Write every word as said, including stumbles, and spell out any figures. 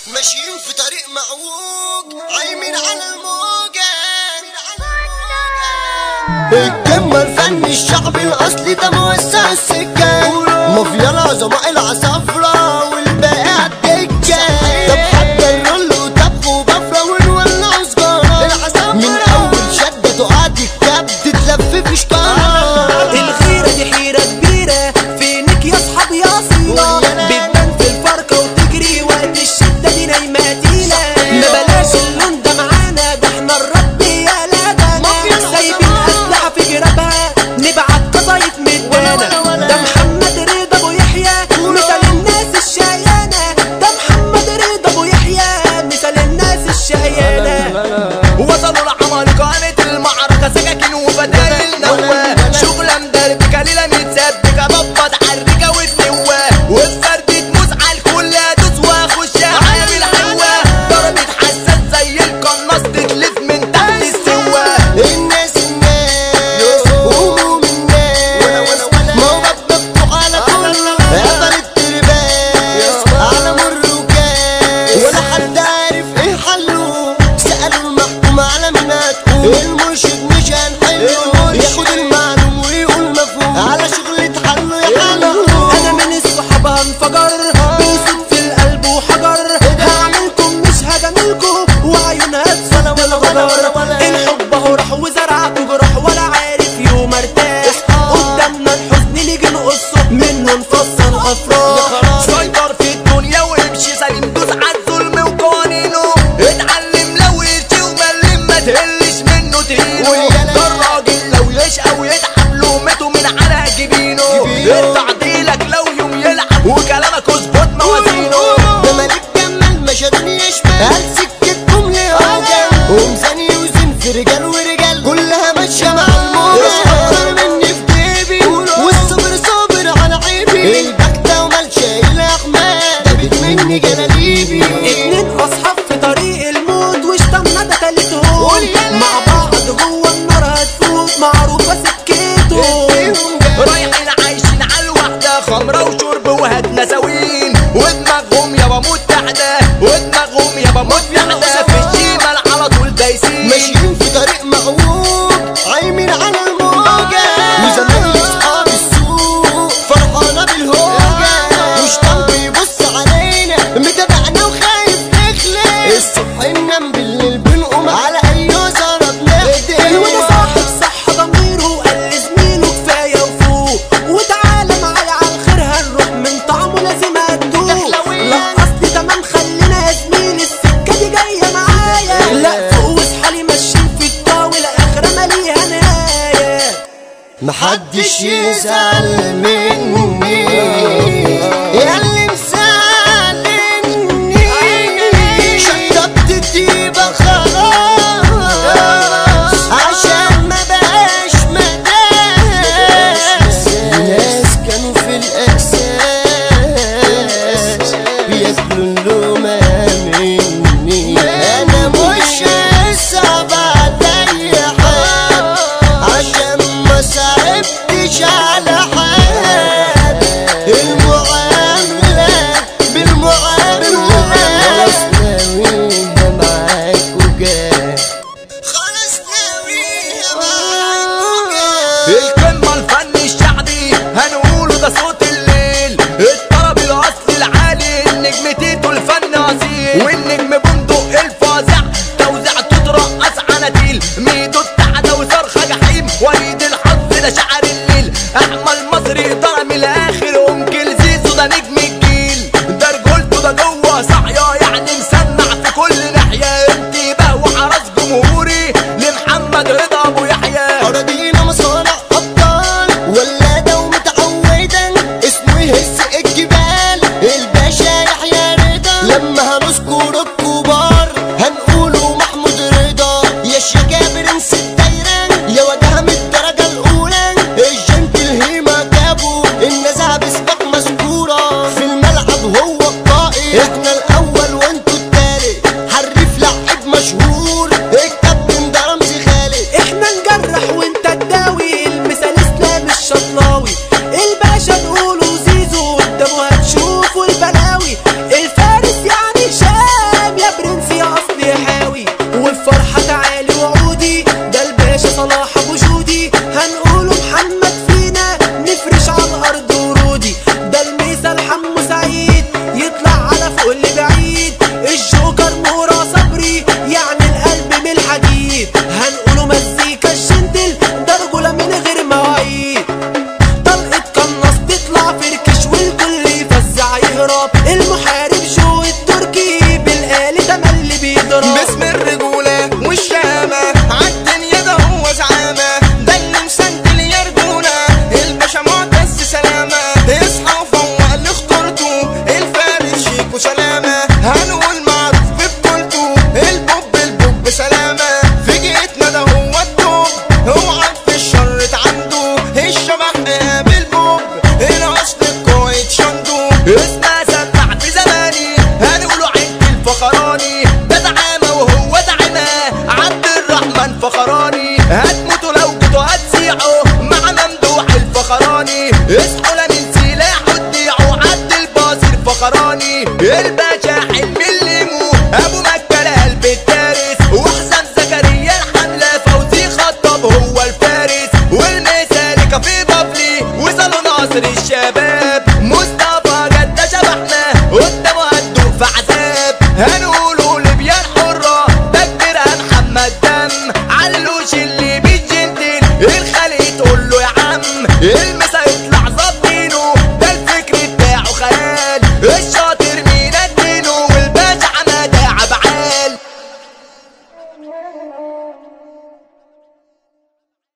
ماشيين في طريق معوج عايمين على الموجة. الكلمة الفن الشعبي الأصلي ده موسع السكة، مافيا العظماء العصافرة والباقي عالدكة. طب حتى الرول وطب وبفرة ونولع سجارة، من أول شدة تقعد الكب تتلف في شطارة. الغيرة دي حيرة كبيرة فينك يا صحاب يا صيلة، بتبان في الفرقة وتجري وقت الشدة دي نايمة تقيلة. ما بلاش اللون ده معانا، ده احنا الرب يا لبنا، سايبين أسلحة في جرابها نبعت قصايد مدانا. ده محمد رضا أبو يحيى مثال الناس الشقيانة، ده محمد رضا أبو يحيى مثال الناس الشقيانة. وصلوا العمالقة قامت المعركة سكاكين وبدايل نواه، شغلة مدربكة ليلة متسبكة ببط عالرجة والنواه، وبفردة موس عالكل ادوس واخش عامل حواه. ضربة حساس زي القناص تتلف من تحت السواه. الناس الناس وهموم الناس ما هو باب مفتوح على كله، قفل الترباس على مر وكاس ولا حد عارف ايه حله. سألوا المحكوم على مين هتقول، المرشد مش هنحله، ياخد المعلوم ويقول مفهوم على شغلة حله يحله. انا من الصحاب هنفجر بيصيب في القلب وحجر، هعملكم مش هجاملكم وعيونها اتسلى ولا غدر. الحب اهو راح وزرعته جراح ولا عارف يوم ارتاح، قدامنا الحزن نيجي نقصه منه نفصل افراح. سيطر في الدنيا وامشي سليم، دوس عالظلم وقوانينه، اتعلم لو يرشي وملم ما تهلش منه تهينه. ده الراجل لو يشقى ويتعب لومته من على جبينه، ارفع ديلك لو يوم يلعب وكلامك اظبط موازينه. ده ملك جمال مشهد يشبه قال سكتكم ليوجع، وميزان يوزن في رجال ورجال كلها ماشية مع الموجة. اكتر مني في جيبي والصبر صابر على عيبي، البكتة ومال شايل احمد جابت مني جلاليبي. اتنين اصحاب في طريق الموت واشتمنا ده تالتهم، مع بعض جوه النار هتفوت معروفة سكتهم. رايحين عايشين على الوحدة، خمرة وشرب وهات نساوين، ودماغهم يابا متحدة ودماغهم يابا متحدة، في الشمال على طول دايسين. ماشيين في طريق معوج عايمين على الموجة، وزمان اصحاب السوق فرحانة بالهوجة، وشطان بيبص علينا متابعنا وخايف نخلص. الصبح ننام بالليل بنقوم على اي وزارة بنخدم، وده صاحب صح ضميره قال لزميله كفاية وفوق، وتعالى معايا عالخير هنروح من طعمه لازم هتدوق. لقصني تمام خلينا يا زميلي السكة دي جاية معايا، لا فوق واصحالي ماشيين في الطاولة آخرة ماليها نهاية. محدش يزعل مني ياللي مسالني، شطبت الديبة خلاص عشان ما بقاش مداس. ناس كانوا في الأساس بياكلوا اللومة مني، أنا مش هصعب عليا حد عشان ما صعبتش على حد. المعاملة بالمعاملة خلاص ناويها معاك وجاي، خلاص ناويها معاك وجاي. القمة الفن الشعبي هنقوله ده صوت الليل، الطرب الاصلي العالي النجم تيتو الفن اصيل، والنجم بندق الفظيع توزيعته ترقص عناتيل، ميدو التعدى وصرخة جحيم، وليد الحظ ده شعر الليل، احمد مصري ضرب من الاخر، ومكل زيزو ده نجم الجيل، ده رجولته ده جوه صاحية يعني مسمع في كل ناحية. انتباه وحرس جمهوري لمحمد رضا ابو يحيى، أراضينا مصانع أبطال ولادة ومتعودة، اسمه يهز الجبال الباشا يحيى رضا. لما هنذكر الكبار هنقوله محمود رضا، يا شيكا برنس الدايرة يا وجهة من الدرجة الأولى، الجنت الهيمة جابوا النزعة بسباق مذكورة، في الملعب هو القائد، احنا الأول وانتوا التالت، حريف لعيب مشهور الكابتن ده رمزي خالد. احنا نجرح وانت تداوي، المثال اسلام الشطلاوي، الباشا نقوله زيزو قدامه هتشوفوا البلاوي، الفارس يعني شاب الفخراني ده زعامة وهو زعيمة عبد الرحمن فخراني هتموتوا لو جيتوا هتسيعوا مع ممدوح الفخراني اصحوا لا من سلاحه تضيعوا عبد الباسط فخراني الباشا حلمي الليمو ابو مكة قلب الدارس وحسن زكريا الحملة فوزي خطاب هو الفارس والمسالكة في بابلي وصالون ناصر الشباب مصطفى جدة شبحنا قدامه هتدوق في عذاب هنقولوا لبيان حرة تكبيرها محمد دم علوش اللي بالجنتل الخلق تقول له يا عم